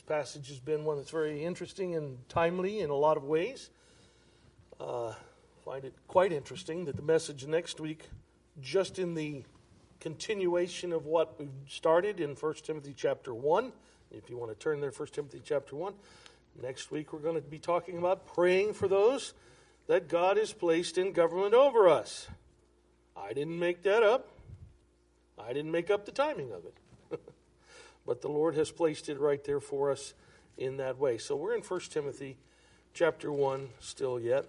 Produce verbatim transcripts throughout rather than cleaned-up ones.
passage has been one that's very interesting and timely in a lot of ways. Uh, find it quite interesting that the message next week, just in the continuation of what we've started in First Timothy chapter one, if you want to turn there, First Timothy chapter one, next week we're going to be talking about praying for those that God has placed in government over us. I didn't make that up. I didn't make up the timing of it. But the Lord has placed it right there for us in that way. So we're in First Timothy chapter one still yet.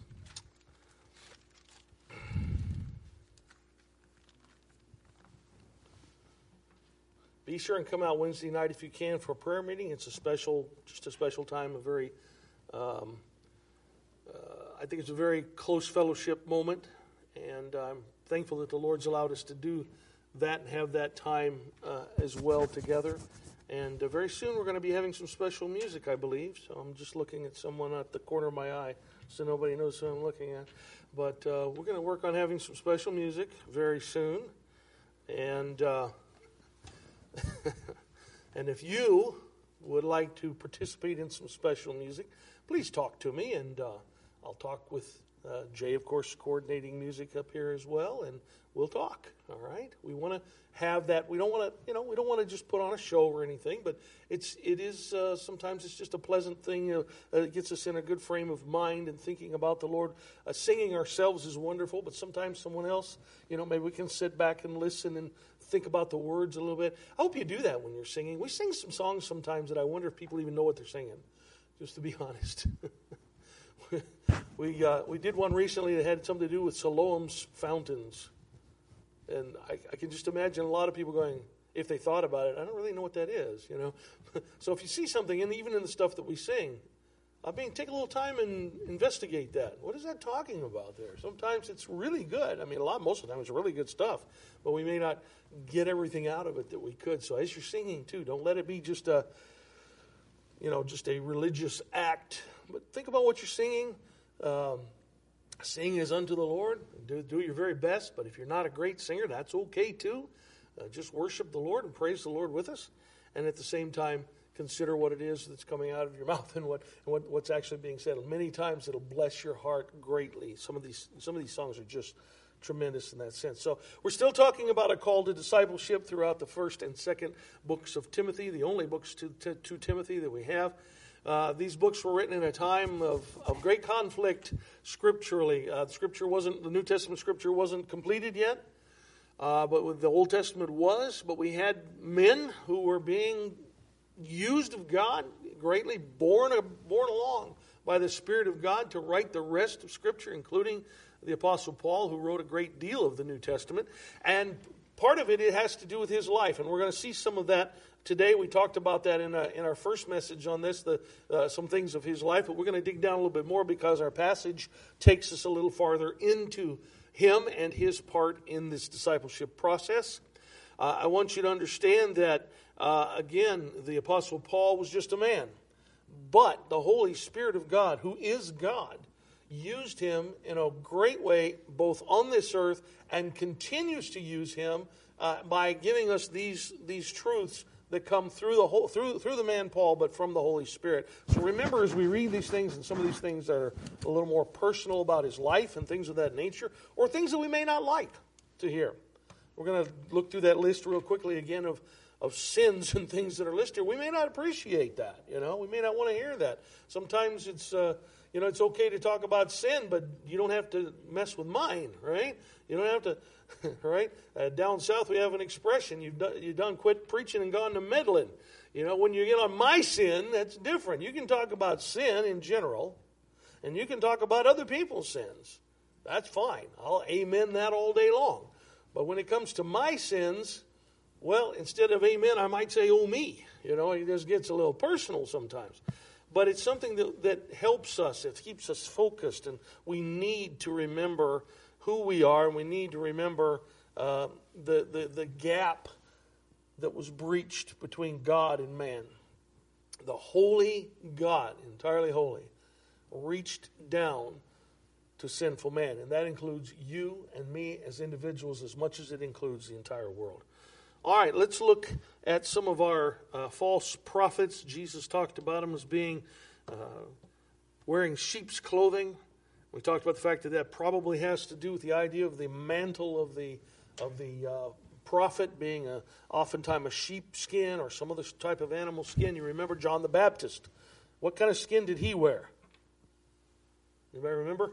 Be sure and come out Wednesday night if you can for a prayer meeting. It's a special, just a special time, a very, um, uh, I think it's a very close fellowship moment. And I'm thankful that the Lord's allowed us to do that and have that time uh, as well together. And uh, very soon we're going to be having some special music, I believe. So I'm just looking at someone at the corner of my eye so nobody knows who I'm looking at. But uh, we're going to work on having some special music very soon. And uh, and if you would like to participate in some special music, please talk to me, and uh, I'll talk with uh, Jay, of course, coordinating music up here as well, and we'll talk. All right, we want to have that. We don't want to, you know, we don't want to just put on a show or anything, but it's it is uh, sometimes it's just a pleasant thing. Uh, it gets us in a good frame of mind and thinking about the Lord. Uh, singing ourselves is wonderful, but sometimes someone else, you know, maybe we can sit back and listen and think about the words a little bit. I hope you do that when you're singing. We sing some songs sometimes that I wonder if people even know what they're singing. Just to be honest. we uh, we did one recently that had something to do with Siloam's fountains. And I, I can just imagine a lot of people going, if they thought about it, I don't really know what that is, you know. So if you see something, and even in the stuff that we sing, I mean, take a little time and investigate that. What is that talking about there? Sometimes it's really good. I mean, a lot, most of the time it's really good stuff, but we may not get everything out of it that we could. So as you're singing too, don't let it be just a, you know, just a religious act. But think about what you're singing. Um, Sing as unto the Lord. Do, do your very best. But if you're not a great singer, that's okay too. Uh, just worship the Lord and praise the Lord with us. And at the same time, consider what it is that's coming out of your mouth and what and what, what's actually being said. Many times it'll bless your heart greatly. Some of these some of these songs are just tremendous in that sense. So we're still talking about a call to discipleship throughout the first and second books of Timothy, the only books to, to, to Timothy that we have. Uh, these books were written in a time of, of great conflict scripturally. Uh, the scripture wasn't, the New Testament scripture wasn't completed yet, uh, but with the Old Testament was. But we had men who were being used of God, greatly born, born along by the Spirit of God to write the rest of scripture, including the Apostle Paul, who wrote a great deal of the New Testament. And part of it, it has to do with his life, and we're going to see some of that today. We talked about that in, a, in our first message on this, the, uh, some things of his life, but we're going to dig down a little bit more because our passage takes us a little farther into him and his part in this discipleship process. Uh, I want you to understand that, uh, again, the Apostle Paul was just a man, but the Holy Spirit of God, who is God, used him in a great way both on this earth and continues to use him uh, by giving us these these truths that come through the whole through through the man Paul, but from the Holy Spirit. So remember, as we read these things, and some of these things that are a little more personal about his life and things of that nature, or things that we may not like to hear. We're going to look through that list real quickly again of of sins and things that are listed. We may not appreciate that, you know. We may not want to hear that. Sometimes it's uh, you know, it's okay to talk about sin, but you don't have to mess with mine, right? You don't have to, right? Uh, down south we have an expression, you've done, you've done quit preaching and gone to meddling. You know, when you get on my sin, that's different. You can talk about sin in general, and you can talk about other people's sins. That's fine. I'll amen that all day long. But when it comes to my sins, well, instead of amen, I might say, oh, me. You know, it just gets a little personal sometimes. But it's something that, that helps us. It keeps us focused. And we need to remember who we are. And we need to remember uh, the, the, the gap that was breached between God and man. The holy God, entirely holy, reached down to sinful man. And that includes you and me as individuals as much as it includes the entire world. All right, let's look at some of our uh, false prophets. Jesus talked about them as being uh, wearing sheep's clothing. We talked about the fact that that probably has to do with the idea of the mantle of the of the uh, prophet being a, oftentimes a sheep skin or some other type of animal skin. You remember John the Baptist. What kind of skin did he wear? Anybody remember?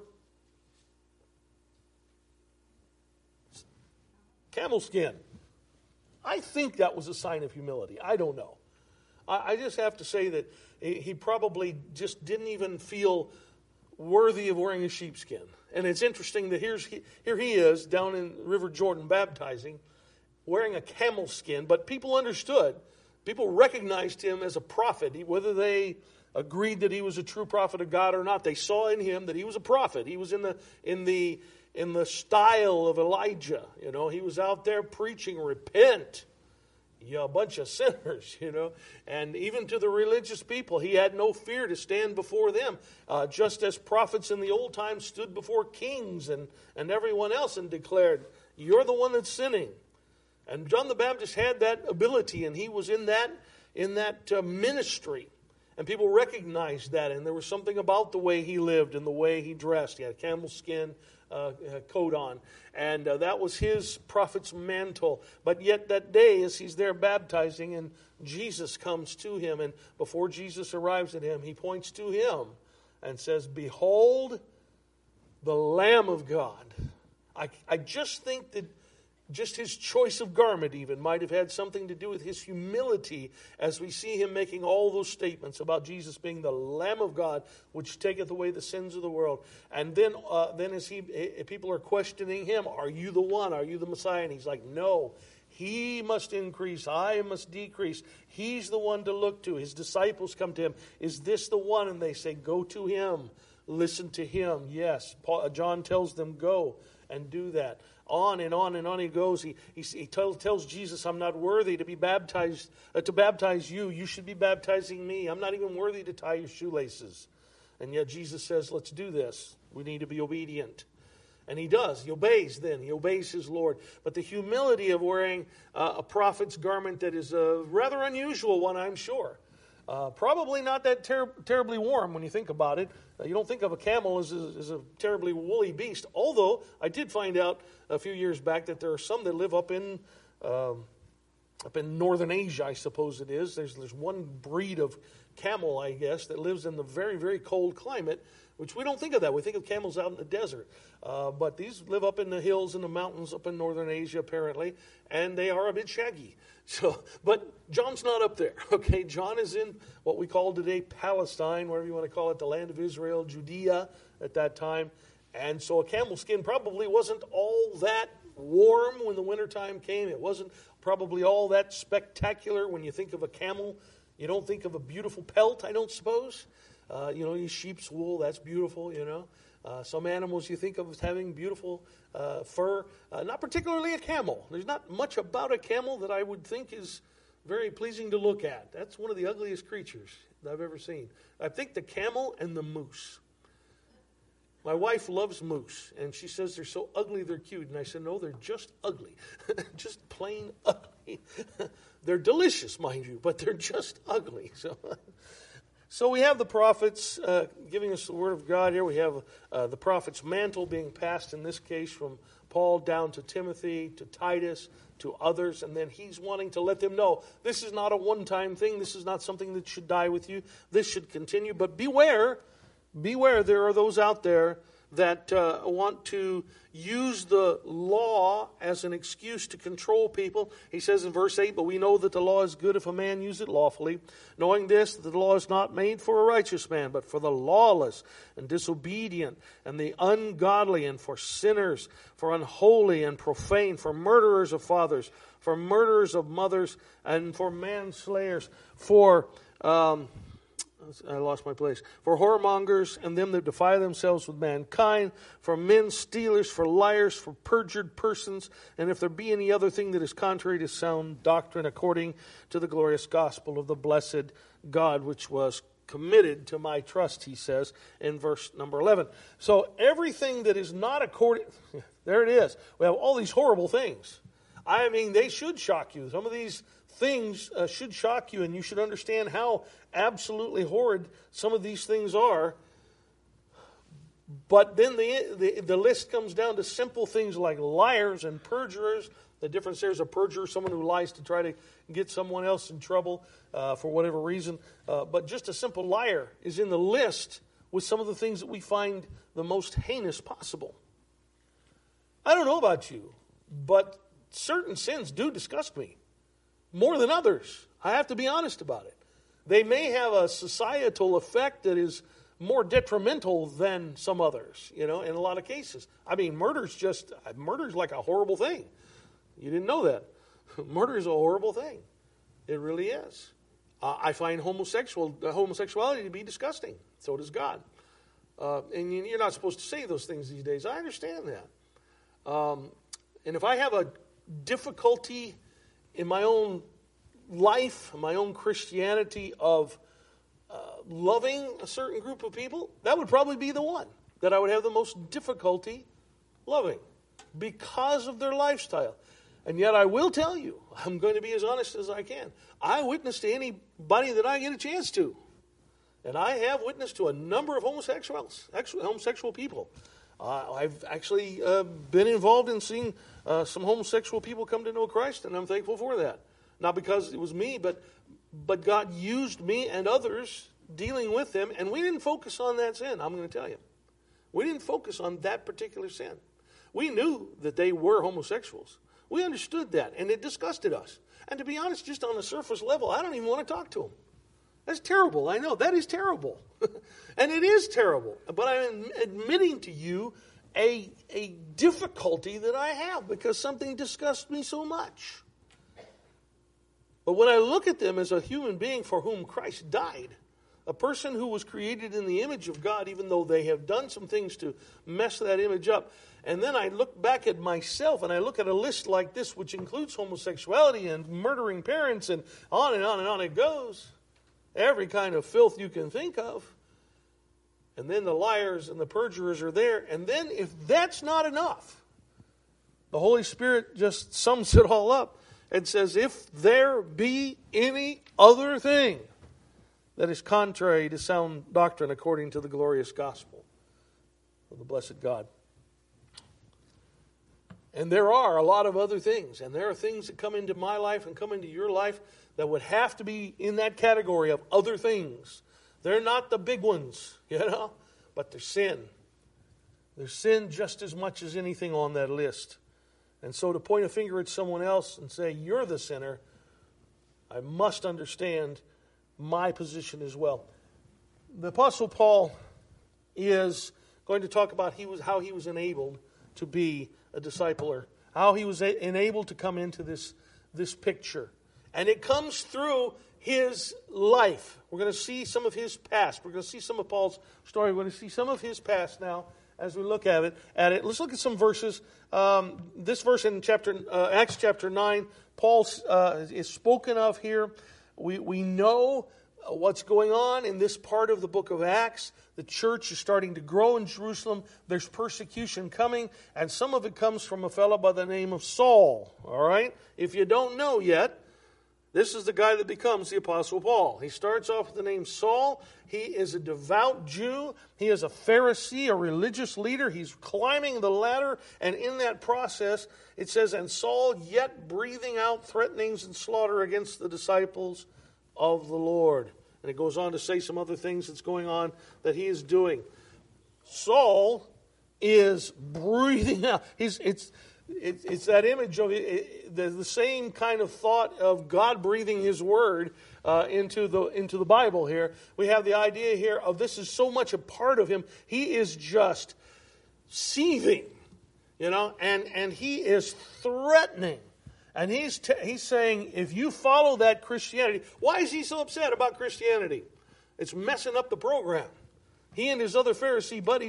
Camel skin. I think that was a sign of humility. I don't know. I, I just have to say that he, he probably just didn't even feel worthy of wearing a sheepskin. And it's interesting that here's he, here he is down in River Jordan baptizing, wearing a camel skin. But people understood. People recognized him as a prophet. He, whether they agreed that he was a true prophet of God or not, they saw in him that he was a prophet. He was in the in the in the style of Elijah. You know, he was out there preaching, repent, you a bunch of sinners, you know. And even to the religious people, he had no fear to stand before them, uh, just as prophets in the old time stood before kings and, and everyone else and declared, you're the one that's sinning. And John the Baptist had that ability, and he was in that, in that uh, ministry. And people recognized that, and there was something about the way he lived and the way he dressed. He had a camel skin uh, coat on, and uh, that was his prophet's mantle. But yet that day, as he's there baptizing, and Jesus comes to him, and before Jesus arrives at him, he points to him and says, behold, the Lamb of God. I, I just think that just his choice of garment even might have had something to do with his humility as we see him making all those statements about Jesus being the Lamb of God, which taketh away the sins of the world. And then uh, then as he people are questioning him, are you the one? Are you the Messiah? And he's like, no, he must increase, I must decrease. He's the one to look to. His disciples come to him. Is this the one? And they say, go to him. Listen to him. Yes. Paul, John tells them, go and do that. On and on and on he goes. He he, he tell, tells Jesus, I'm not worthy to be baptized, uh, to baptize you. You should be baptizing me. I'm not even worthy to tie your shoelaces. And yet Jesus says, let's do this. We need to be obedient. And he does. He obeys then. He obeys his Lord. But the humility of wearing uh, a prophet's garment that is a rather unusual one, I'm sure. Uh, probably not that ter- terribly warm when you think about it. Uh, you don't think of a camel as a, as a terribly woolly beast. Although I did find out a few years back that there are some that live up in um, up in northern Asia, I suppose it is. There's there's one breed of camel, I guess, that lives in the very very cold climate, which we don't think of that. We think of camels out in the desert, uh, but these live up in the hills and the mountains up in northern Asia apparently, and they are a bit shaggy. So, but John's not up there, okay? John is in what we call today Palestine, whatever you want to call it, the land of Israel, Judea at that time. And so a camel skin probably wasn't all that warm when the wintertime came. It wasn't probably all that spectacular when you think of a camel. You don't think of a beautiful pelt, I don't suppose. Uh, you know, sheep's wool, that's beautiful, you know. Uh, some animals you think of as having beautiful uh, fur, uh, not particularly a camel. There's not much about a camel that I would think is very pleasing to look at. That's one of the ugliest creatures that I've ever seen. I think the camel and the moose. My wife loves moose, and she says they're so ugly they're cute. And I said, no, they're just ugly. Just plain ugly. They're delicious, mind you, but they're just ugly. So... So we have the prophets uh, giving us the word of God here. We have uh, the prophet's mantle being passed, in this case, from Paul down to Timothy, to Titus, to others. And then he's wanting to let them know, this is not a one-time thing. This is not something that should die with you. This should continue. But beware, beware, there are those out there that uh, want to use the law as an excuse to control people. He says in verse eight, but we know that the law is good if a man use it lawfully, knowing this, that the law is not made for a righteous man, but for the lawless and disobedient and the ungodly and for sinners, for unholy and profane, for murderers of fathers, for murderers of mothers, and for manslayers, for... Um, I lost my place. For whoremongers and them that defile themselves with mankind, for men stealers, for liars, for perjured persons, and if there be any other thing that is contrary to sound doctrine, according to the glorious gospel of the blessed God, which was committed to my trust, he says in verse number eleven. So everything that is not according, there it is. We have all these horrible things. I mean, they should shock you. Some of these things uh, should shock you, and you should understand how absolutely horrid some of these things are. But then the, the the list comes down to simple things like liars and perjurers. The difference there is a perjurer, someone who lies to try to get someone else in trouble uh, for whatever reason. Uh, but just a simple liar is in the list with some of the things that we find the most heinous possible. I don't know about you, but certain sins do disgust me more than others. I have to be honest about it. They may have a societal effect that is more detrimental than some others, you know, in a lot of cases. I mean, murder's just, murder's like a horrible thing. You didn't know that. Murder is a horrible thing. It really is. Uh, I find homosexual uh, homosexuality to be disgusting. So does God. Uh, and you, you're not supposed to say those things these days. I understand that. Um, and if I have a difficulty in my own life, my own Christianity of uh, loving a certain group of people, that would probably be the one that I would have the most difficulty loving because of their lifestyle. And yet I will tell you, I'm going to be as honest as I can. I witness to anybody that I get a chance to. And I have witnessed to a number of homosexuals, homosexual people. Uh, I've actually uh, been involved in seeing uh, some homosexual people come to know Christ, and I'm thankful for that. Not because it was me, but but God used me and others dealing with them, and we didn't focus on that sin, I'm going to tell you. We didn't focus on that particular sin. We knew that they were homosexuals. We understood that, and it disgusted us. And to be honest, just on a surface level, I don't even want to talk to them. That's terrible. I know. That is terrible. And it is terrible. But I'm admitting to you a, a difficulty that I have because something disgusts me so much. But when I look at them as a human being for whom Christ died, a person who was created in the image of God, even though they have done some things to mess that image up, and then I look back at myself and I look at a list like this, which includes homosexuality and murdering parents and on and on and on it goes. Every kind of filth you can think of. And then the liars and the perjurers are there. And then if that's not enough, the Holy Spirit just sums it all up and says, if there be any other thing that is contrary to sound doctrine according to the glorious gospel of the blessed God. And there are a lot of other things. And there are things that come into my life and come into your life that would have to be in that category of other things. They're not the big ones, you know, but they're sin. They're sin just as much as anything on that list. And so to point a finger at someone else and say, you're the sinner, I must understand my position as well. The Apostle Paul is going to talk about he was how he was enabled to be a discipler, how he was a- enabled to come into this, this picture. And it comes through his life. We're going to see some of his past. We're going to see some of Paul's story. We're going to see some of his past now as we look at it. At it. Let's look at some verses. Um, this verse in chapter uh, Acts chapter nine, Paul uh, is spoken of here. We we know what's going on in this part of the book of Acts. The church is starting to grow in Jerusalem. There's persecution coming, and some of it comes from a fellow by the name of Saul. All right? If you don't know yet, this is the guy that becomes the Apostle Paul. He starts off with the name Saul. He is a devout Jew. He is a Pharisee, a religious leader. He's climbing the ladder, and in that process, it says, and Saul yet breathing out threatenings and slaughter against the disciples of the Lord. And it goes on to say some other things that's going on that he is doing. Saul is breathing out. He's it's it's, it's that image of it, the, the same kind of thought of God breathing His word uh, into the into the Bible. Here we have the idea here of this is so much a part of him. He is just seething, you know, and and he is threatening. And he's t- he's saying, if you follow that Christianity, why is he so upset about Christianity? It's messing up the program. He and his other Pharisee buddies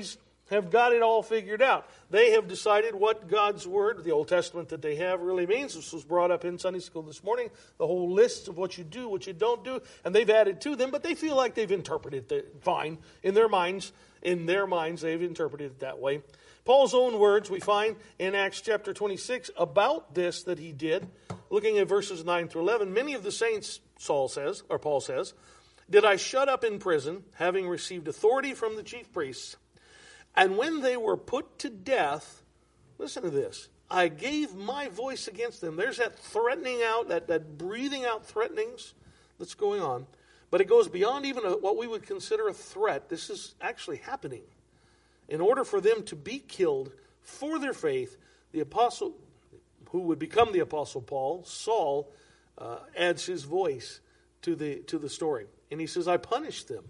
have got it all figured out. They have decided what God's Word, the Old Testament that they have, really means. This was brought up in Sunday school this morning, the whole list of what you do, what you don't do, and they've added to them, but they feel like they've interpreted it fine. In their minds, in their minds, they've interpreted it that way. Paul's own words we find in Acts chapter twenty-six about this that he did, looking at verses nine through eleven. Many of the saints, Saul says, or Paul says, did I shut up in prison, having received authority from the chief priests. And when they were put to death, listen to this, I gave my voice against them. There's that threatening out, that, that breathing out threatenings that's going on. But it goes beyond even a, what we would consider a threat. This is actually happening. In order for them to be killed for their faith, the apostle, who would become the apostle Paul, Saul, uh, adds his voice to the to the story. And he says, I punished them.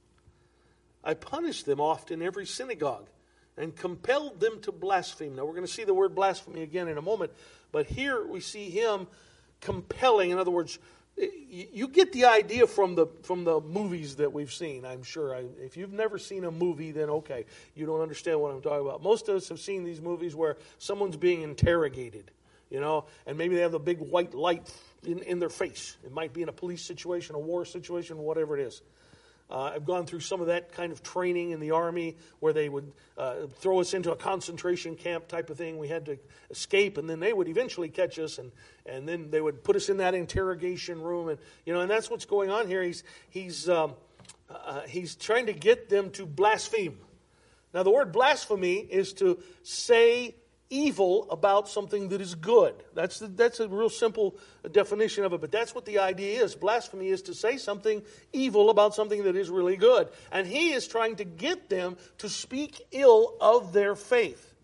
I punished them oft in every synagogue and compelled them to blaspheme. Now, we're going to see the word blasphemy again in a moment, but here we see him compelling. In other words, you get the idea from the from the movies that we've seen, I'm sure. I, if you've never seen a movie, then okay, you don't understand what I'm talking about. Most of us have seen these movies where someone's being interrogated, you know, and maybe they have the big white light in, in their face. It might be in a police situation, a war situation, whatever it is. Uh, I've gone through some of that kind of training in the Army where they would uh, throw us into a concentration camp type of thing. We had to escape, and then they would eventually catch us, and, and then they would put us in that interrogation room. And you know, and that's what's going on here. He's he's um, uh, he's trying to get them to blaspheme. Now, the word blasphemy is to say evil about something that is good. That's the, that's a real simple definition of it, but that's what the idea is. Blasphemy is to say something evil about something that is really good. And he is trying to get them to speak ill of their faith.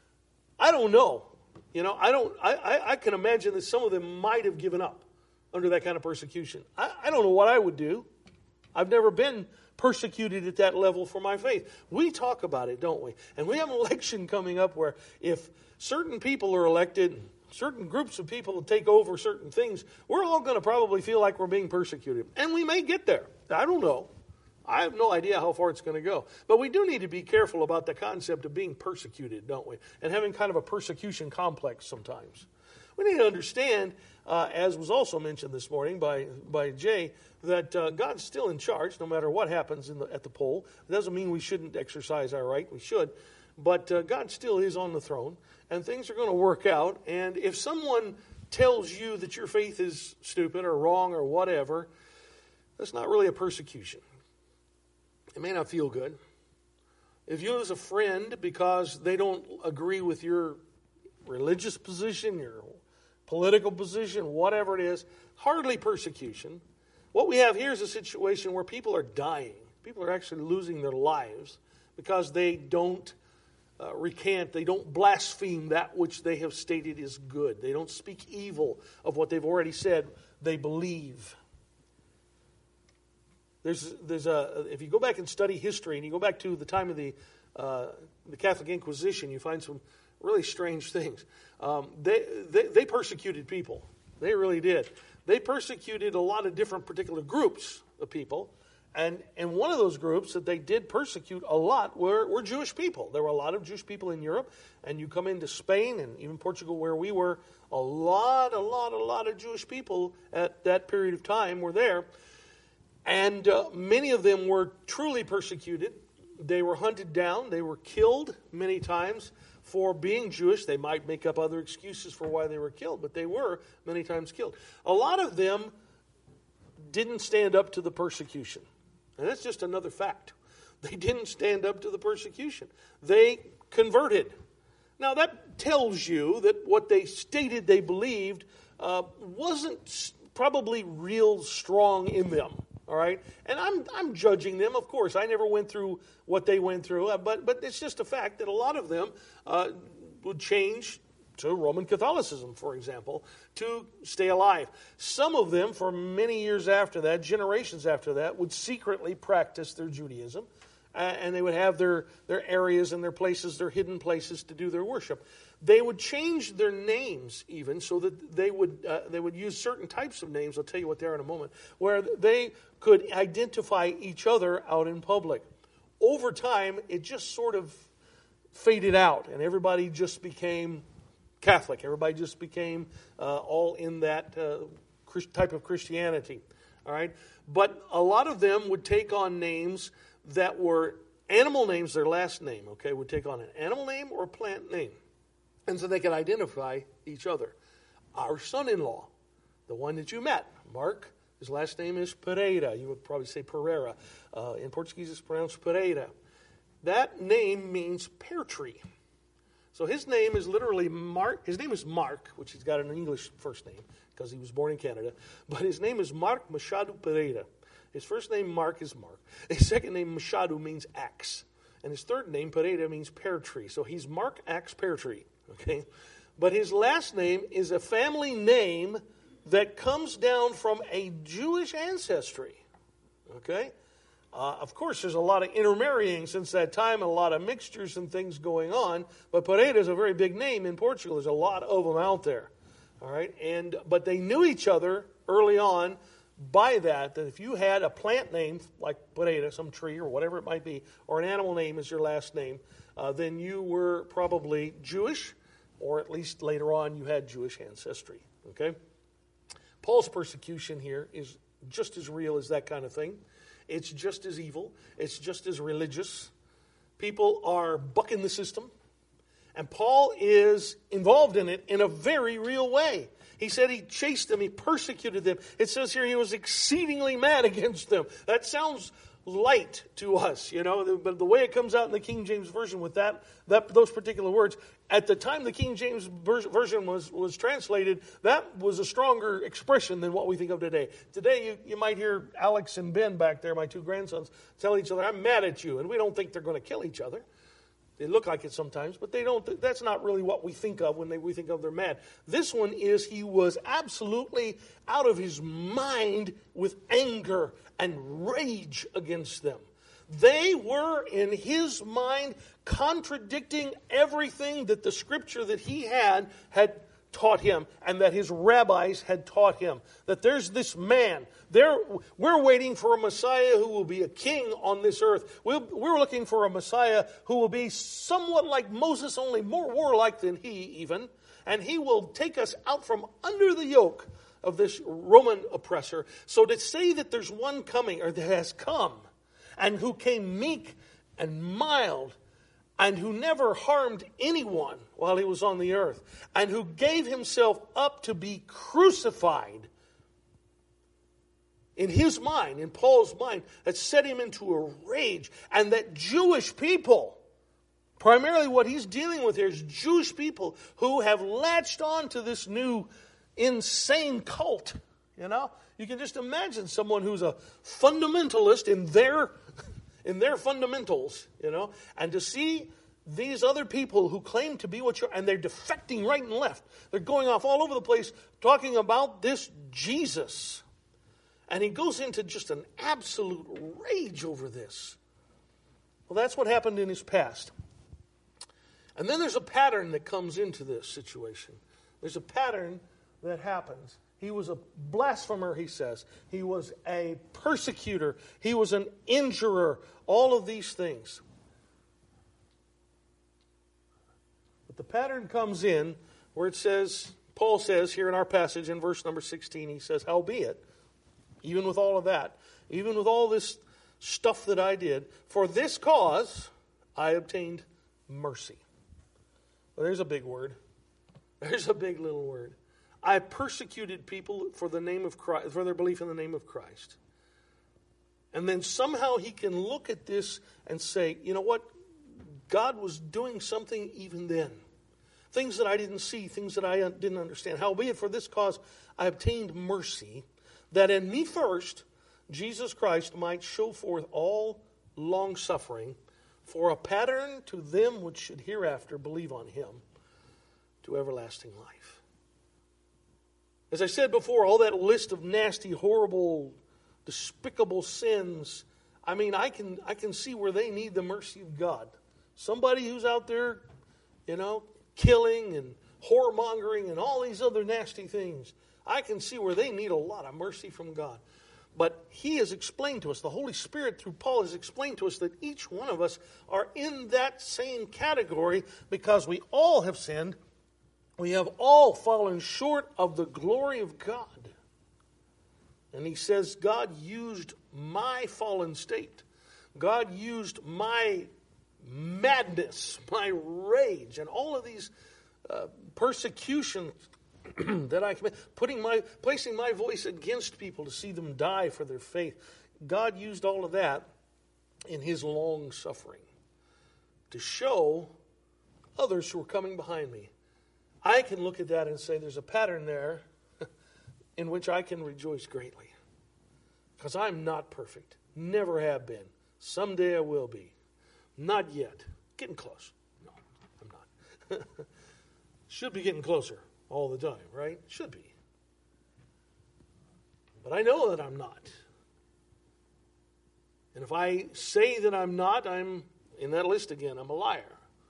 I don't know. You know, I don't. I, I, I can imagine that some of them might have given up under that kind of persecution. I, I don't know what I would do. I've never been persecuted at that level for my faith. We talk about it, don't we? And we have an election coming up where if certain people are elected, certain groups of people take over certain things, we're all going to probably feel like we're being persecuted. And we may get there. I don't know. I have no idea how far it's going to go. But we do need to be careful about the concept of being persecuted, don't we? And having kind of a persecution complex sometimes. We need to understand, uh, as was also mentioned this morning by, by Jay, that uh, God's still in charge no matter what happens in the, at the poll. It doesn't mean we shouldn't exercise our right. We should. But uh, God still is on the throne, and things are going to work out. And if someone tells you that your faith is stupid or wrong or whatever, that's not really a persecution. It may not feel good. If you lose a friend because they don't agree with your religious position, your political position, whatever it is, hardly persecution. What we have here is a situation where people are dying. People are actually losing their lives because they don't uh, recant, they don't blaspheme that which they have stated is good. They don't speak evil of what they've already said they believe. There's, there's a, if you go back and study history, and you go back to the time of the uh, the Catholic Inquisition, you find some really strange things. Um, they, they they persecuted people. They really did. They persecuted a lot of different particular groups of people. And, and one of those groups that they did persecute a lot were, were Jewish people. There were a lot of Jewish people in Europe. And you come into Spain and even Portugal where we were, a lot, a lot, a lot of Jewish people at that period of time were there. And uh, many of them were truly persecuted. They were hunted down. They were killed many times for being Jewish. They might make up other excuses for why they were killed, but they were many times killed. A lot of them didn't stand up to the persecution. And that's just another fact. They didn't stand up to the persecution. They converted. Now that tells you that what they stated they believed uh, wasn't probably real strong in them. All right, and I'm I'm judging them. Of course, I never went through what they went through, uh, but but it's just a fact that a lot of them uh, would change to Roman Catholicism, for example, to stay alive. Some of them, for many years after that, generations after that, would secretly practice their Judaism, uh, and they would have their their areas and their places, their hidden places to do their worship. They would change their names even so that they would uh, they would use certain types of names. I'll tell you what they are in a moment, where they could identify each other out in public. Over time, it just sort of faded out, and everybody just became Catholic. Everybody just became uh, all in that uh, type of Christianity. All right, but a lot of them would take on names that were animal names, their last name. Okay, would take on an animal name or a plant name, and so they could identify each other. Our son-in-law, the one that you met, Mark, his last name is Pereira. You would probably say Pereira. Uh, in Portuguese, it's pronounced Pereira. That name means pear tree. So his name is literally Mark. His name is Mark, which he's got an English first name because he was born in Canada. But his name is Mark Machado Pereira. His first name, Mark, is Mark. His second name, Machado, means axe. And his third name, Pereira, means pear tree. So he's Mark Axe Pear Tree. Okay? But his last name is a family name that comes down from a Jewish ancestry. Okay? Uh, of course, there's a lot of intermarrying since that time, and a lot of mixtures and things going on. But Pereira is a very big name in Portugal. There's a lot of them out there. All right, and but they knew each other early on by that. That if you had a plant name like Pereira, some tree or whatever it might be, or an animal name as your last name, uh, then you were probably Jewish, or at least later on you had Jewish ancestry. Okay, Paul's persecution here is just as real as that kind of thing. It's just as evil. It's just as religious. People are bucking the system. And Paul is involved in it in a very real way. He said he chased them. He persecuted them. It says here he was exceedingly mad against them. That sounds light to us, you know, but the way it comes out in the King James Version with that, that those particular words, at the time the King James Version was, was translated, that was a stronger expression than what we think of today. Today you, you might hear Alex and Ben back there, my two grandsons, tell each other, I'm mad at you, and we don't think they're going to kill each other. They look like it sometimes, but they don't. That's not really what we think of when they, we think of they're mad. This one is he was absolutely out of his mind with anger and rage against them. They were, in his mind, contradicting everything that the scripture that he had had taught him and that his rabbis had taught him. That there's this man. There, we're waiting for a Messiah who will be a king on this earth. We're, we're looking for a Messiah who will be somewhat like Moses, only more warlike than he even. And he will take us out from under the yoke of this Roman oppressor. So to say that there's one coming, or that has come, and who came meek and mild, and who never harmed anyone while he was on the earth, and who gave himself up to be crucified, in his mind, in Paul's mind, that set him into a rage, and that Jewish people, primarily what he's dealing with here is Jewish people who have latched on to this new insane cult, you know? You can just imagine someone who's a fundamentalist in their in their fundamentals, you know, and to see these other people who claim to be what you're, and they're defecting right and left. They're going off all over the place talking about this Jesus. And he goes into just an absolute rage over this. Well, that's what happened in his past. And then there's a pattern that comes into this situation. There's a pattern that happens. He was a blasphemer, he says. He was a persecutor. He was an injurer. All of these things. But the pattern comes in where it says, Paul says here in our passage in verse number sixteen, he says, howbeit, even with all of that, even with all this stuff that I did, for this cause I obtained mercy. Well, there's a big word. There's a big little word. I persecuted people for the name of Christ, for their belief in the name of Christ. And then somehow he can look at this and say, you know what? God was doing something even then. Things that I didn't see, things that I didn't understand. Howbeit for this cause I obtained mercy, that in me first Jesus Christ might show forth all long suffering for a pattern to them which should hereafter believe on him to everlasting life. As I said before, all that list of nasty, horrible, despicable sins, I mean, I can I can see where they need the mercy of God. Somebody who's out there, you know, killing and whoremongering and all these other nasty things, I can see where they need a lot of mercy from God. But he has explained to us, the Holy Spirit through Paul has explained to us that each one of us are in that same category because we all have sinned. We have all fallen short of the glory of God. And he says, God used my fallen state. God used my madness, my rage, and all of these uh, persecutions that I commit, putting my, placing my voice against people to see them die for their faith. God used all of that in his long suffering to show others who are coming behind me. I can look at that and say there's a pattern there in which I can rejoice greatly. Because I'm not perfect. Never have been. Someday I will be. Not yet. Getting close. No, I'm not. Should be getting closer all the time, right? Should be. But I know that I'm not. And if I say that I'm not, I'm in that list again. I'm a liar.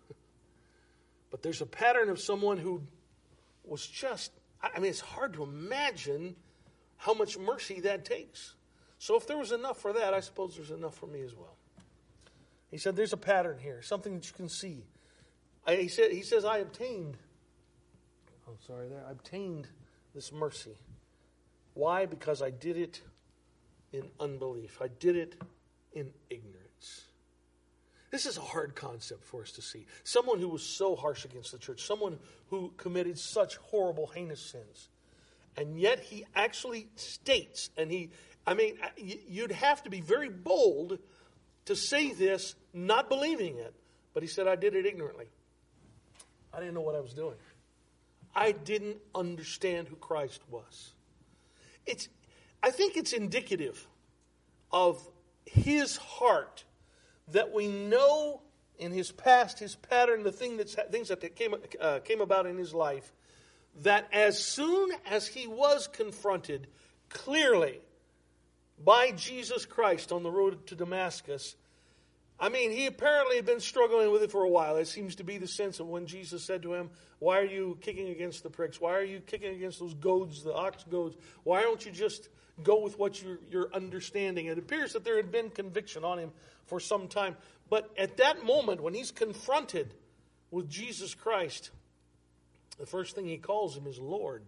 But there's a pattern of someone who was just, I mean, it's hard to imagine how much mercy that takes. So if there was enough for that, I suppose there's enough for me as well. He said there's a pattern here, something that you can see. I, he, said, he says, I obtained, oh, sorry there, I obtained this mercy. Why? Because I did it in unbelief. I did it in ignorance. This is a hard concept for us to see. Someone who was so harsh against the church, someone who committed such horrible, heinous sins. And yet he actually states, and he, I mean, you'd have to be very bold to say this, not believing it. But he said, I did it ignorantly. I didn't know what I was doing. I didn't understand who Christ was. It's, I think it's indicative of his heart that we know in his past, his pattern, the thing that's, things that came, uh, came about in his life, that as soon as he was confronted clearly by Jesus Christ on the road to Damascus, I mean, he apparently had been struggling with it for a while. It seems to be the sense of when Jesus said to him, why are you kicking against the pricks? Why are you kicking against those goads, the ox goads? Why don't you just go with what you're, you're understanding? It appears that there had been conviction on him for some time. But at that moment, when he's confronted with Jesus Christ, the first thing he calls him is Lord.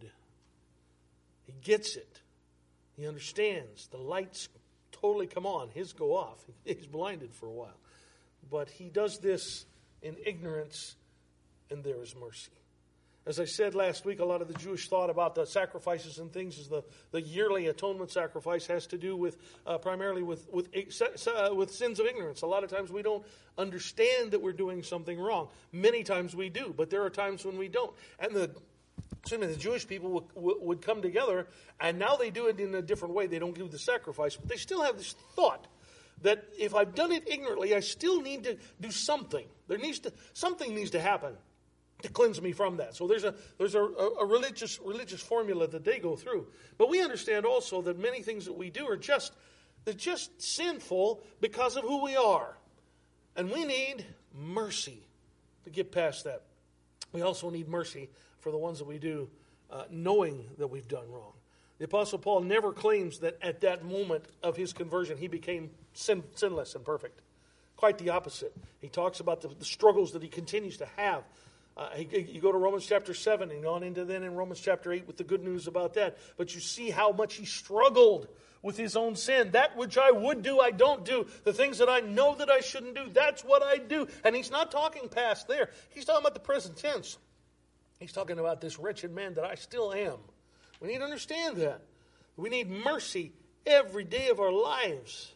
He gets it. He understands. The lights totally come on. His go off. He's blinded for a while. But he does this in ignorance, and there is mercy. As I said last week, a lot of the Jewish thought about the sacrifices and things is the, the yearly atonement sacrifice has to do with uh, primarily with with, uh, with sins of ignorance. A lot of times we don't understand that we're doing something wrong. Many times we do, but there are times when we don't. And the certainly the Jewish people would, would come together, and now they do it in a different way. They don't do the sacrifice, but they still have this thought that if I've done it ignorantly, I still need to do something. There needs to something needs to happen to cleanse me from that. So there's a there's a, a religious religious formula that they go through. But we understand also that many things that we do are just they're just sinful because of who we are. And we need mercy to get past that. We also need mercy for the ones that we do uh, knowing that we've done wrong. The Apostle Paul never claims that at that moment of his conversion he became sin, sinless and perfect. Quite the opposite. He talks about the, the struggles that he continues to have. Uh, you go to Romans chapter seven and on into then in Romans chapter eight with the good news about that. But you see how much he struggled with his own sin. That which I would do, I don't do. The things that I know that I shouldn't do, that's what I do. And he's not talking past there. He's talking about the present tense. He's talking about this wretched man that I still am. We need to understand that. We need mercy every day of our lives.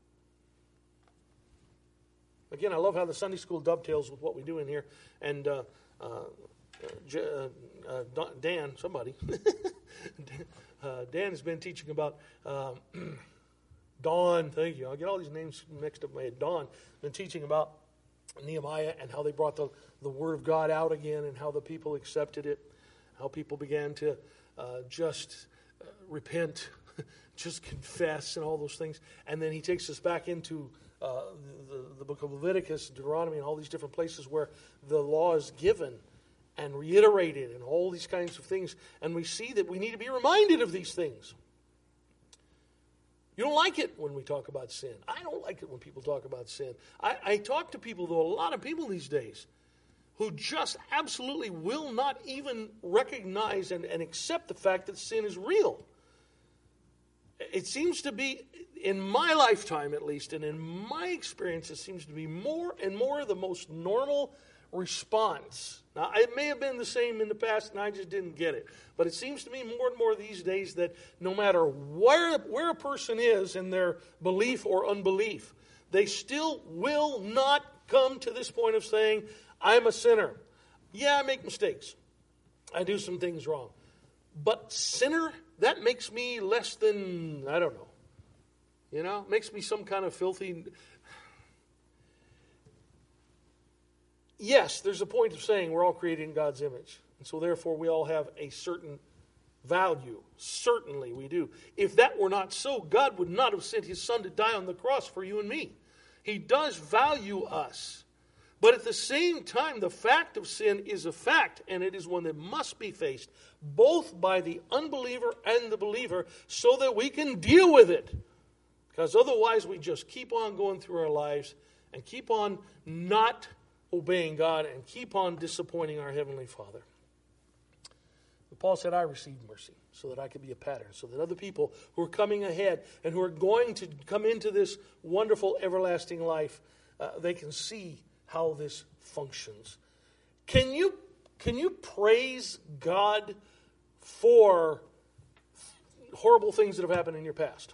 Again, I love how the Sunday school dovetails with what we do in here. And uh, uh, uh, uh, Dan, somebody, uh, Dan has been teaching about um, Dawn. Thank you. I get all these names mixed up in my head. Dawn been teaching about Nehemiah and how they brought the, the word of God out again and how the people accepted it, how people began to uh, just uh, repent, just confess and all those things. And then he takes us back into uh, the, the book of Leviticus, Deuteronomy, and all these different places where the law is given and reiterated and all these kinds of things. And we see that we need to be reminded of these things. You don't like it when we talk about sin. I don't like it when people talk about sin. I, I talk to people, though, a lot of people these days, who just absolutely will not even recognize and, and accept the fact that sin is real. It seems to be, in my lifetime at least, and in my experience, it seems to be more and more the most normal response. Now, it may have been the same in the past, and I just didn't get it. But it seems to me more and more these days that no matter where, where a person is in their belief or unbelief, they still will not come to this point of saying, I'm a sinner. Yeah, I make mistakes. I do some things wrong. But sinner, that makes me less than, I don't know. You know, makes me some kind of filthy... Yes, there's a point of saying we're all created in God's image. And so therefore we all have a certain value. Certainly we do. If that were not so, God would not have sent his son to die on the cross for you and me. He does value us. But at the same time, the fact of sin is a fact, and it is one that must be faced both by the unbeliever and the believer so that we can deal with it. Because otherwise we just keep on going through our lives and keep on not obeying God and keep on disappointing our Heavenly Father. But Paul said, I received mercy so that I could be a pattern, so that other people who are coming ahead and who are going to come into this wonderful everlasting life, uh, they can see how this functions. Can you, can you praise God for horrible things that have happened in your past?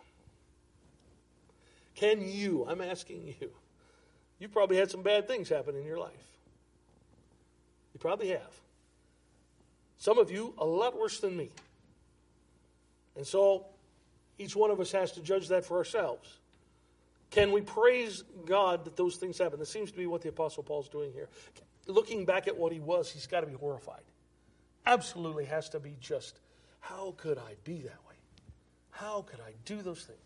Can you? I'm asking you. You probably had some bad things happen in your life. You probably have. Some of you, a lot worse than me. And so, each one of us has to judge that for ourselves. Can we praise God that those things happen? That seems to be what the Apostle Paul's doing here. Looking back at what he was, he's got to be horrified. Absolutely has to be just, how could I be that way? How could I do those things?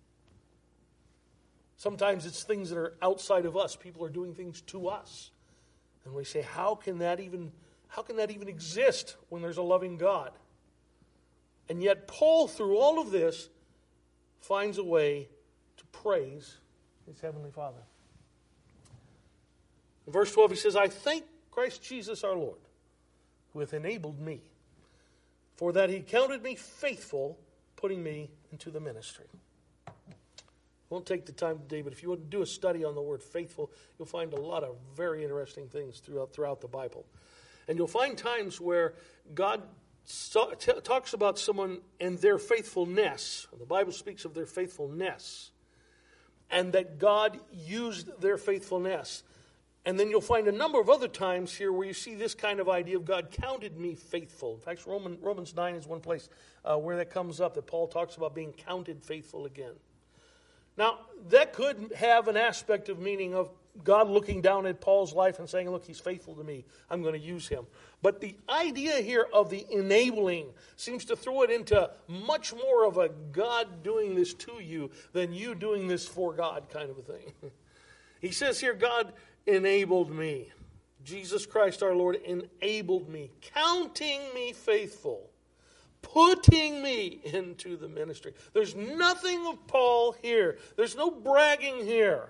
Sometimes it's things that are outside of us. People are doing things to us. And we say, how can that even, how can that even exist when there's a loving God? And yet Paul, through all of this, finds a way to praise his Heavenly Father. In verse twelve, he says, I thank Christ Jesus our Lord, who hath enabled me, for that he counted me faithful, putting me into the ministry. I won't take the time today, but if you want to do a study on the word faithful, you'll find a lot of very interesting things throughout, throughout the Bible. And you'll find times where God so, t- talks about someone and their faithfulness. The Bible speaks of their faithfulness. And that God used their faithfulness. And then you'll find a number of other times here where you see this kind of idea of God counted me faithful. In fact, Roman, Romans nine is one place uh, where that comes up, that Paul talks about being counted faithful again. Now, that could have an aspect of meaning of God looking down at Paul's life and saying, look, he's faithful to me. I'm going to use him. But the idea here of the enabling seems to throw it into much more of a God doing this to you than you doing this for God kind of a thing. He says here, God enabled me. Jesus Christ our Lord enabled me, counting me faithful, putting me into the ministry. There's nothing of Paul here. There's no bragging here.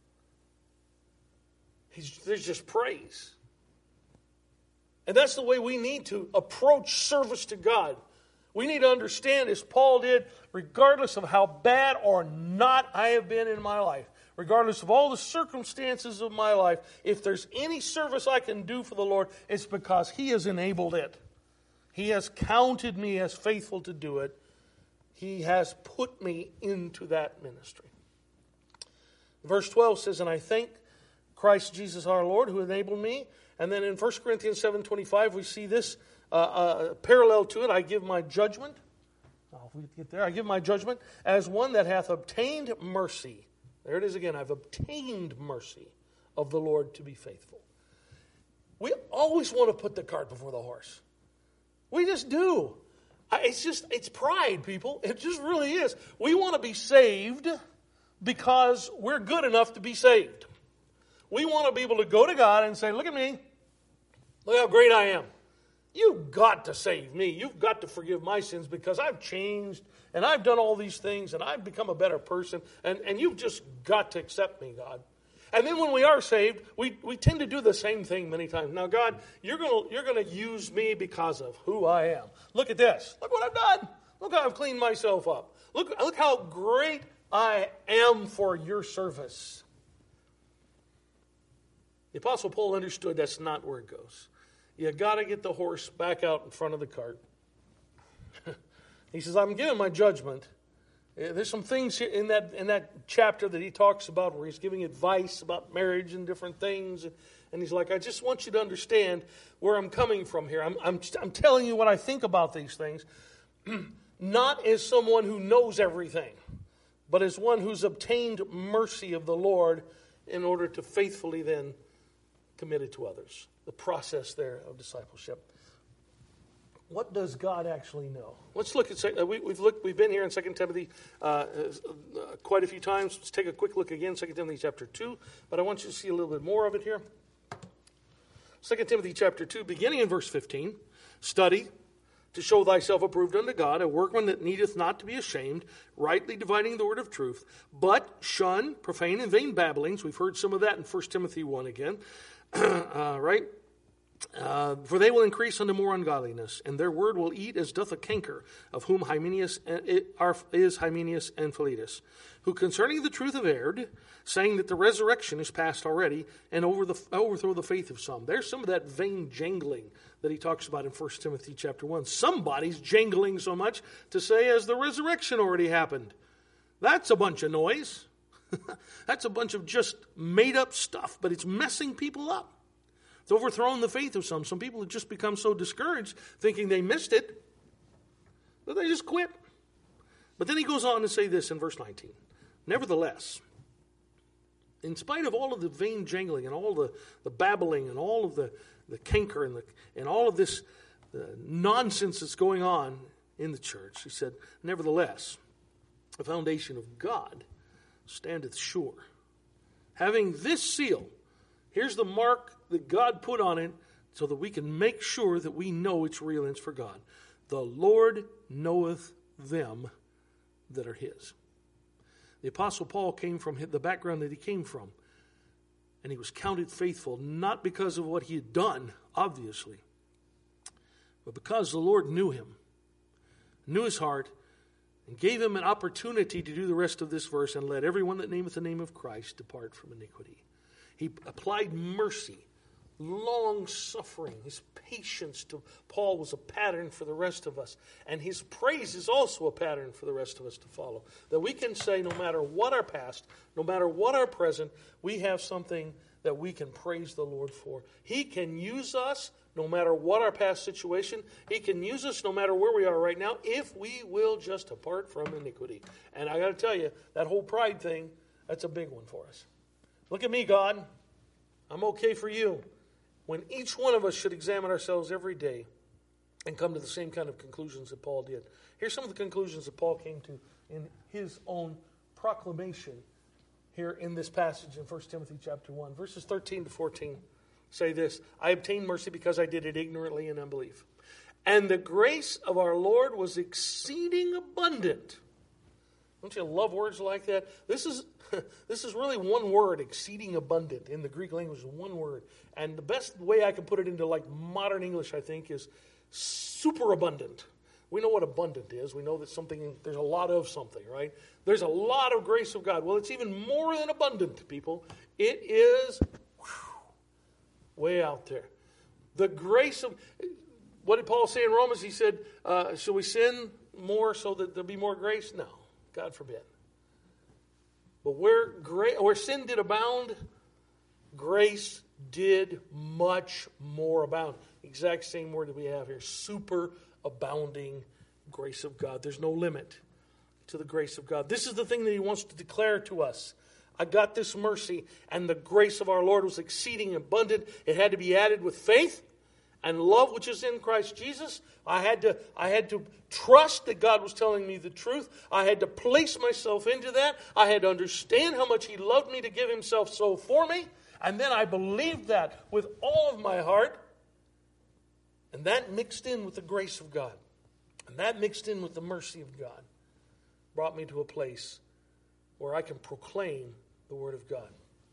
He's, there's just praise. And that's the way we need to approach service to God. We need to understand, as Paul did, regardless of how bad or not I have been in my life, regardless of all the circumstances of my life, if there's any service I can do for the Lord, it's because he has enabled it. He has counted me as faithful to do it. He has put me into that ministry. Verse twelve says, and I thank Christ Jesus our Lord who enabled me. And then in First Corinthians seven twenty-five, we see this uh, uh, parallel to it. I give my judgment. Oh, if we get there, I give my judgment as one that hath obtained mercy. There it is again. I've obtained mercy of the Lord to be faithful. We always want to put the cart before the horse. We just do. It's just, it's pride, people. It just really is. We want to be saved because we're good enough to be saved. We want to be able to go to God and say, look at me. Look how great I am. You've got to save me. You've got to forgive my sins because I've changed and I've done all these things, and I've become a better person, and, and you've just got to accept me, God. And then when we are saved, we, we tend to do the same thing many times. Now, God, you're going you're going to use me because of who I am. Look at this. Look what I've done. Look how I've cleaned myself up. Look, look how great I am for your service. The Apostle Paul understood that's not where it goes. You got to get the horse back out in front of the cart. He says, I'm giving my judgment. There's some things in that in that chapter that he talks about where he's giving advice about marriage and different things. And he's like, I just want you to understand where I'm coming from here. I'm, I'm, I'm telling you what I think about these things, not as someone who knows everything, but as one who's obtained mercy of the Lord in order to faithfully then commit it to others. The process there of discipleship. What does God actually know? Let's look at. Uh, we, we've looked. We've been here in Second Timothy uh, uh, quite a few times. Let's take a quick look again. Second Timothy chapter two. But I want you to see a little bit more of it here. Second Timothy chapter two, beginning in verse fifteen. Study to show thyself approved unto God, a workman that needeth not to be ashamed, rightly dividing the word of truth. But shun profane and vain babblings. We've heard some of that in First Timothy one again. uh, right. Uh, for they will increase unto more ungodliness, and their word will eat as doth a canker, of whom Hymenaeus is Hymenaeus and Philetus, who concerning the truth have erred, saying that the resurrection is past already, and over the, overthrow the faith of some. There's some of that vain jangling that he talks about in First Timothy chapter one. Somebody's jangling so much to say as the resurrection already happened. That's a bunch of noise. That's a bunch of just made up stuff, but it's messing people up. It's overthrown the faith of some. Some people have just become so discouraged, thinking they missed it, that they just quit. But then he goes on to say this in verse nineteen. Nevertheless, in spite of all of the vain jangling and all the, the babbling and all of the, the canker and, the, and all of this the nonsense that's going on in the church, he said, nevertheless, the foundation of God standeth sure, having this seal. Here's the mark that God put on it so that we can make sure that we know it's real and it's for God. The Lord knoweth them that are his. The Apostle Paul came from the background that he came from, and he was counted faithful, not because of what he had done, obviously, but because the Lord knew him, knew his heart, and gave him an opportunity to do the rest of this verse, and let everyone that nameth the name of Christ depart from iniquity. He applied mercy, long-suffering. His patience to Paul was a pattern for the rest of us. And his praise is also a pattern for the rest of us to follow. That we can say no matter what our past, no matter what our present, we have something that we can praise the Lord for. He can use us no matter what our past situation. He can use us no matter where we are right now if we will just depart from iniquity. And I got to tell you, that whole pride thing, that's a big one for us. Look at me, God. I'm okay for you. When each one of us should examine ourselves every day and come to the same kind of conclusions that Paul did. Here's some of the conclusions that Paul came to in his own proclamation here in this passage in First Timothy chapter one. Verses thirteen to fourteen say this. I obtained mercy because I did it ignorantly in unbelief. And the grace of our Lord was exceeding abundant. Don't you love words like that? This is this is really one word, exceeding abundant. In the Greek language, one word. And the best way I can put it into like modern English, I think, is super abundant. We know what abundant is. We know that something, there's a lot of something, right? There's a lot of grace of God. Well, it's even more than abundant, people. It is whew, way out there. The grace of, what did Paul say in Romans? He said, uh, shall we sin more so that there'll be more grace? No, God forbid. But where, gra- where sin did abound, grace did much more abound. Exact same word that we have here. Super abounding grace of God. There's no limit to the grace of God. This is the thing that he wants to declare to us. I got this mercy, and the grace of our Lord was exceeding abundant. It had to be added with faith and love which is in Christ Jesus. I had to, I had to trust that God was telling me the truth. I had to place myself into that. I had to understand how much he loved me to give himself so for me. And then I believed that with all of my heart. And that mixed in with the grace of God. And that mixed in with the mercy of God. brought me to a place where I can proclaim the Word of God.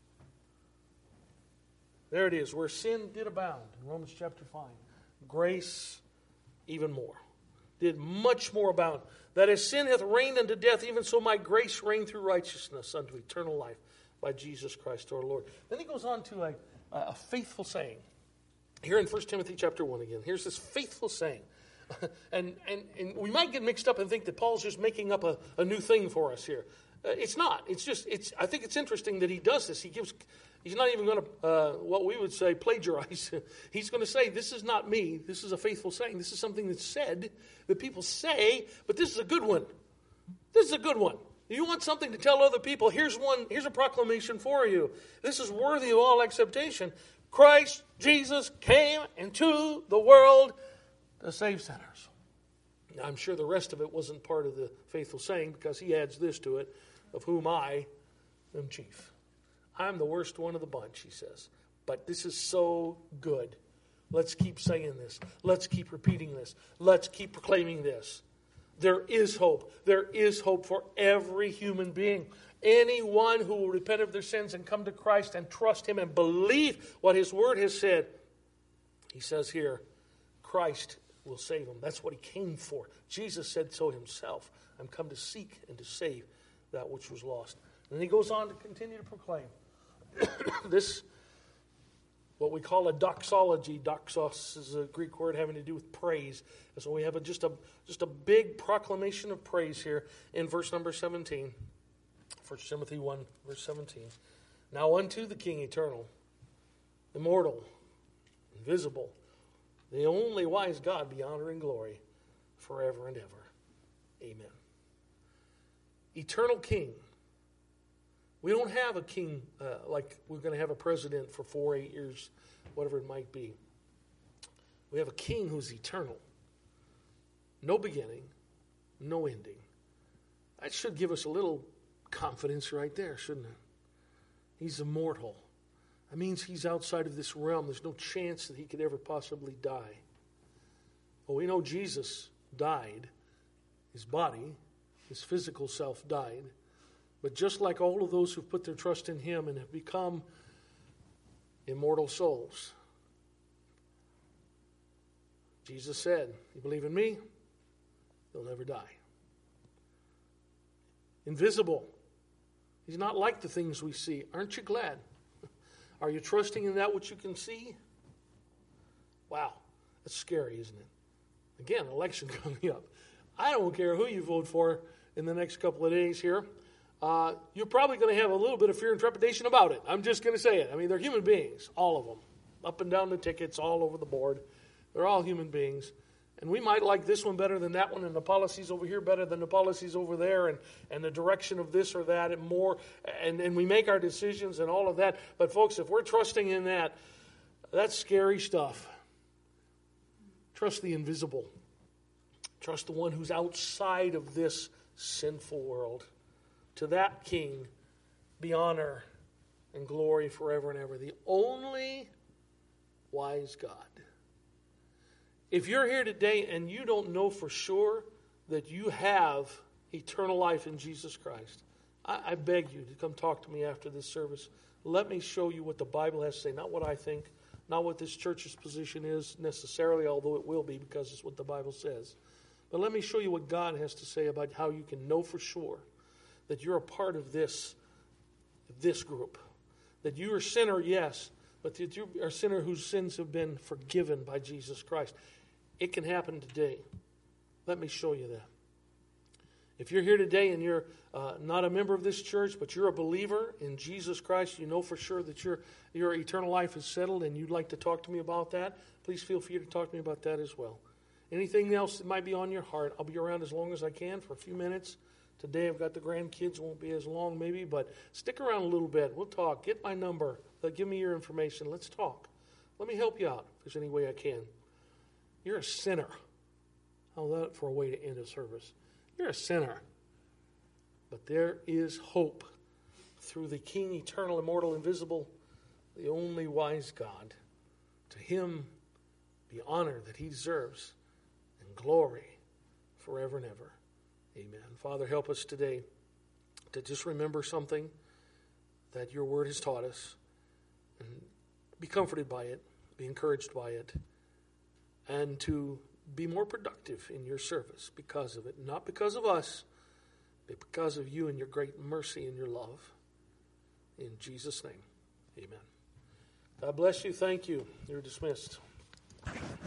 There it is, where sin did abound, in Romans chapter five. Grace even more. Did much more abound. That as sin hath reigned unto death, even so my grace reigned through righteousness unto eternal life by Jesus Christ our Lord. Then he goes on to a, a faithful saying. Here in First Timothy chapter one again. Here's this faithful saying. and, and, and we might get mixed up and think that Paul's just making up a, a new thing for us here. Uh, it's not. It's just, it's. I think it's interesting that he does this. He gives, he's not even going to, uh, what we would say, plagiarize. He's going to say, this is not me. This is a faithful saying. This is something that's said, that people say, but this is a good one. This is a good one. You want something to tell other people, here's one, here's a proclamation for you. This is worthy of all acceptation. Christ Jesus came into the world to save sinners. Now, I'm sure the rest of it wasn't part of the faithful saying, because he adds this to it, of whom I am chief. I'm the worst one of the bunch, he says. But this is so good. Let's keep saying this. Let's keep repeating this. Let's keep proclaiming this. There is hope. There is hope for every human being. Anyone who will repent of their sins and come to Christ and trust him and believe what his word has said, he says here, Christ will save them. That's what he came for. Jesus said so himself. I'm come to seek and to save that which was lost. And he goes on to continue to proclaim. This, what we call a doxology. Doxos is a Greek word having to do with praise. And so we have a, just a just a big proclamation of praise here in verse number seventeen. First Timothy one, verse seventeen. Now unto the King eternal, immortal, invisible, the only wise God, be honor and glory forever and ever. Amen. Eternal King. We don't have a king uh, like we're going to have a president for four, eight years, whatever it might be. We have a king who's eternal. No beginning, no ending. That should give us a little confidence right there, shouldn't it? He's immortal. That means he's outside of this realm. There's no chance that he could ever possibly die. Well, we know Jesus died. His body, his physical self died. But just like all of those who've put their trust in him and have become immortal souls, Jesus said, you believe in me, you'll never die. Invisible. He's not like the things we see. Aren't you glad? Are you trusting in that which you can see? Wow, that's scary, isn't it? Again, election coming up. I don't care who you vote for in the next couple of days here. Uh, you're probably going to have a little bit of fear and trepidation about it. I'm just going to say it. I mean, they're human beings, all of them. Up and down the tickets, all over the board. They're all human beings. And we might like this one better than that one, and the policies over here better than the policies over there, and, and the direction of this or that and more. And, and we make our decisions and all of that. But folks, if we're trusting in that, that's scary stuff. Trust the invisible. Trust the one who's outside of this sinful world. To that King be honor and glory forever and ever. The only wise God. If you're here today and you don't know for sure that you have eternal life in Jesus Christ, I, I beg you to come talk to me after this service. Let me show you what the Bible has to say, not what I think, not what this church's position is necessarily, although it will be because it's what the Bible says. But let me show you what God has to say about how you can know for sure that you're a part of this, this group. That you're a sinner, yes, but that you are a sinner whose sins have been forgiven by Jesus Christ. It can happen today. Let me show you that. If you're here today and you're uh, not a member of this church, but you're a believer in Jesus Christ, you know for sure that your, your eternal life is settled and you'd like to talk to me about that, please feel free to talk to me about that as well. Anything else that might be on your heart, I'll be around as long as I can for a few minutes. Today I've got the grandkids, won't be as long maybe, but stick around a little bit. We'll talk. Get my number. Give me your information. Let's talk. Let me help you out if there's any way I can. You're a sinner. How's that for a way to end a service? You're a sinner. But there is hope through the King, eternal, immortal, invisible, the only wise God. To him be honor that he deserves and glory forever and ever. Amen. Father, help us today to just remember something that your word has taught us, and be comforted by it, be encouraged by it, and to be more productive in your service because of it. Not because of us, but because of you and your great mercy and your love. In Jesus' name, amen. God bless you. Thank you. You're dismissed.